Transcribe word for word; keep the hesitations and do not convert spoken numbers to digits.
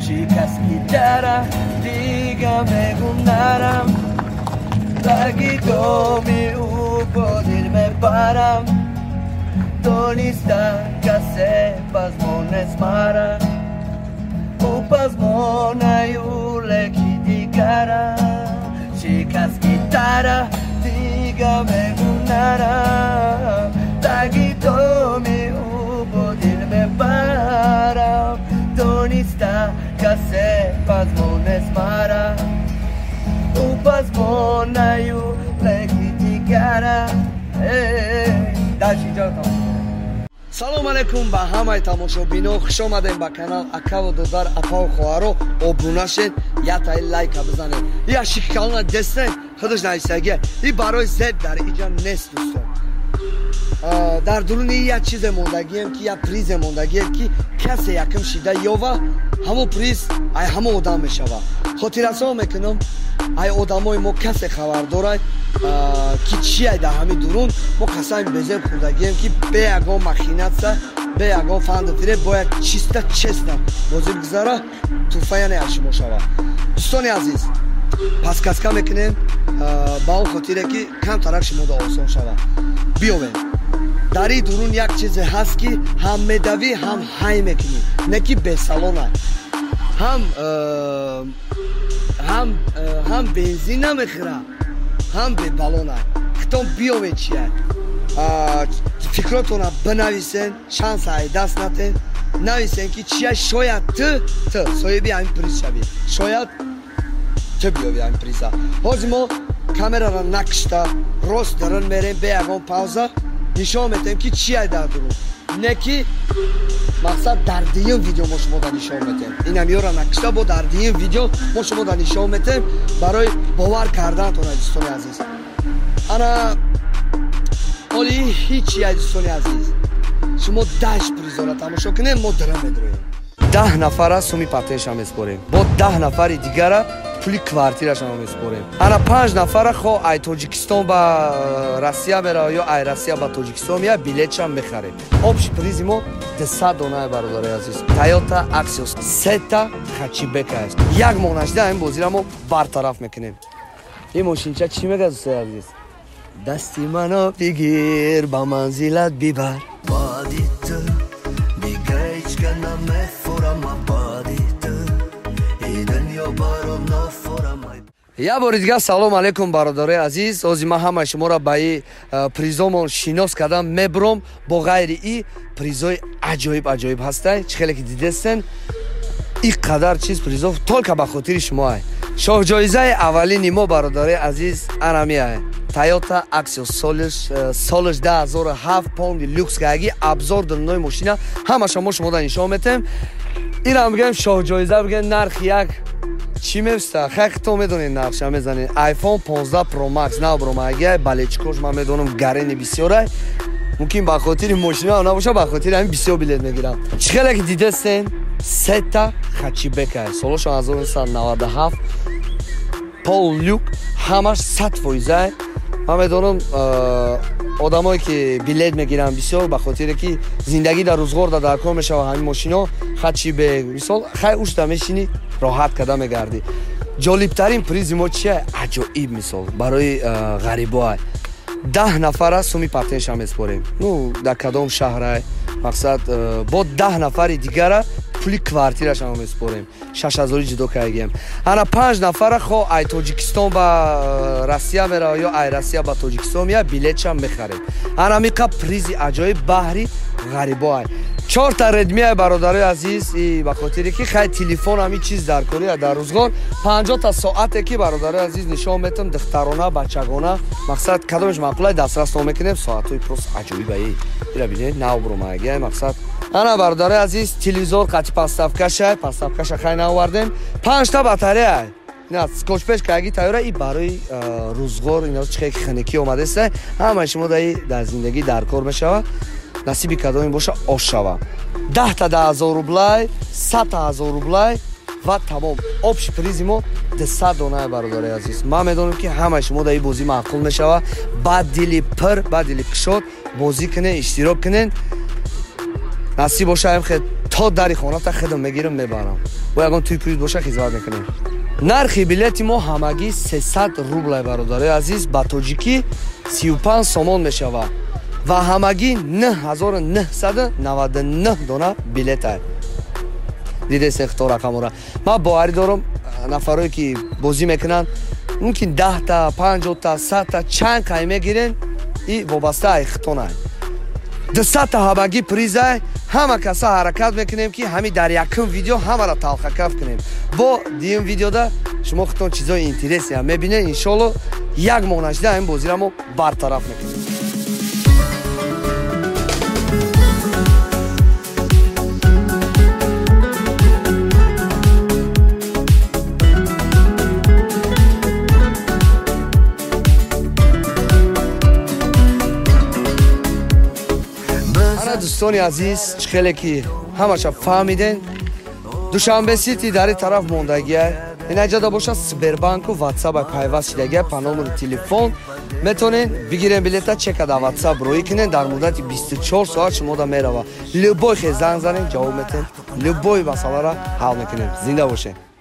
شکست گیتاره دیگه میگم نرم بگی دومی او با دل میبرم دونیستم کسی پس مونست مرم او پس مونه لکی دیگره شکست گیتاره دیگه میگم نرم بگی دومی او با دل میبرم دونیستم کسی پس مونست مرم او پس مونه لکی دیگره داشتی جا تمام салом алейкум ба ҳамаи тамошобино хуш омадем ба канал акаву додар апау хоҳаро обрунашед ятаи лайка бизанед я шикална дестен худаш наисаге и барои зеб дар иҷа нест дӯстон дар дуруни як чизе мондагием ки як призе мондагием ки касе яким шида ёва ҳамон приз ай ҳамон одам мешава хотиррасон мекунам ай одамои мо касе хабар дорад ки чия дар ҳамин дурун мо қасами безем хӯрдагием ки бе ягон махинатсия бе ягон фандфире бояд чиста честна бозӣ бигузара туфая не ашимо шава дӯстони азиз паскаска мекунем ба он хотире ки камтарак шумода осон шава биёвем дар ин дурун як чизе ҳаст ки ҳам медавӣ ҳам ҳай мекунӣ не ки бесалона ҳам ҳам ҳам бензин намехӯра ҳам бебалона хитон биёве чия фикротона бинависен шанса ай даст натен нависен ки чия шояд ту ту соҳиби ҳамин приз шавӣ шояд ту биёви ҳамин приза ҳозир мо камерара накшта рост дарон мерем бе ягон пауза нишон метем ки чия дар дурун не ки мақсад дар дуюм видео мо шумода нишон метем инам ёра накшта бо дар дуюм видео мо шумода нишон метем барои бовар кардантона дӯстони азиз ана оли ҳичия дӯстони азиз шумо даш призора тамошо кунем мо дара медроем даҳ нафара суми партеша меспорем бо даҳ нафари дигара пули квартирашама меспорем ана панҷ нафара хо ай тоҷикистон ба россия мерава ё ай россия ба тоҷикистон мея билетшам мехарем общий призи мо десад донаи бародари азиз Toyota Axios сета хачибека аст як моҳ нашида ҳамин бозира мо бартараф мекунем ин мошинча чӣ мегӯяд дӯстои азиз дасти мано бигир ба манзилат бибар баъди ту дига ҳечка намефурам баъди ту ин дунё баром нофурам як бори дигар салом алейкум бародарои азиз ҳозир ман ҳамаи шуморо ба и призомон шинос кардам мебурам бо ғайри и призои аҷоиб аҷоиб ҳастай чӣ хеле ки дидестен ин қадар чиз призов толка ба хотири шумоай шоҳҷоизаи аввалини мо бародарои азиз анамиае Toyota Axios солиш ду ҳазору ҳафт понди люкс гаги абзор дурнои мошина ҳамаша мо шумода нишон метем инам бигем шоҳҷоиза бигем нархи як чӣ мевиста хай хито медонед нархша мезанед iPhone понздаҳ Pro Max навбромагия балечкош ман медонам гарени бисёрай мумкин ба хотири мошина набоша ба хотири ҳамин бисёр билет мегирам чӣ хеле ки дидестен сета хачибека солошон ҳазору нӯҳсад наваду ҳафт пол люк ҳамаш сад фоиза ман медонам одамое ки билет мегиранд бисёр ба хотире ки зиндагӣ дар рӯзгорда дар кор мешава ҳамин мошино хачибек мисол хай ушта мешини роҳат карда мегардӣ ҷолибтарин призи мо чия аҷоиб мисол барои ғарибоа даҳ нафара суми партеша меспорем ну дар кадом шаҳрай мақсад бо даҳ нафари дигара пули квартирашама меспорем шаш ҳазори ҷудо кардагием ана панҷ нафара хо ай тоҷикистон ба россия мерава ё ай россия ба тоҷикистон мея билетшам мехарем ана миқа призи аҷоиб баҳри ғарибоай чорта редмиай бародарои азиз и ба хотире ки хай телефон ҳамин чиз дар кори дар рӯзгор панҷоҳта соате ки бародарои азиз нишон метам духтарона бачагона мақсад кадомаш маъқулай дастрас намекунем соатҳои просто аҷоибаи ира бинед навбромагия мақсад ана бародарои азиз телевизор қати паставкаша паставкаша хай навардем панҷта батарея ина скотчпеш каги тайёра и барои рӯзгор ина чӣ хеле ханакӣ омадеста ҳамаи шумо даи дар зиндагӣ дар кор мешава насиби кадоми боша ош шава даҳта да ҳазор рублай садта ҳазор рублай ва тамом общий призи мо десад донаи бародари азиз ман медонам ки ҳамаи шумо дар ин бозӣ маъқул мешава ба дили пир ба дили кушод бозӣ кунен иштирок кунен насиб боша ҳам хел تا дари хоната худам мегирам мебарам ва ягон туи пуюд боша хизмат мекунем. нархи билети мо ҳамагӣ сесад рублай бародари азиз, ба тоҷикӣ сию панҷ сомон мешавад ва ҳамагӣ нӯҳ ҳазору нӯҳсаду наваду нӯҳ дона билет аст. дидесен хито рақамора. ман боварӣ дорам нафарое ки бозӣ мекунанд мумкин даҳта панҷоҳта садта чанд кай мегирен и вобаста ай хитона дусадта ҳамагӣ призай. ҳама каса ҳаракат мекунем ки ҳамин дар якум видео ҳамаро талхакаф кунем. бо дуюм видеода шумо худтон чизои интересиам мебинед. иншоалло як моҳ нашида ҳамин бозира мо бартараф мекунем. дӯстони азиз, хеле ки ҳамаша фаҳмиден, душанбе сити дар ин тараф мондагия инаҷада боша Сбербанку ватсап пайваст шидагия па номери телефон метонен бигирен билета чека дар ватсап роӣ кунен. дар муддати бисту чор соат шумода мерава. любой хез занг занен ҷавоб метен, любой масъаларо ҳал мекунем. зинда бошед.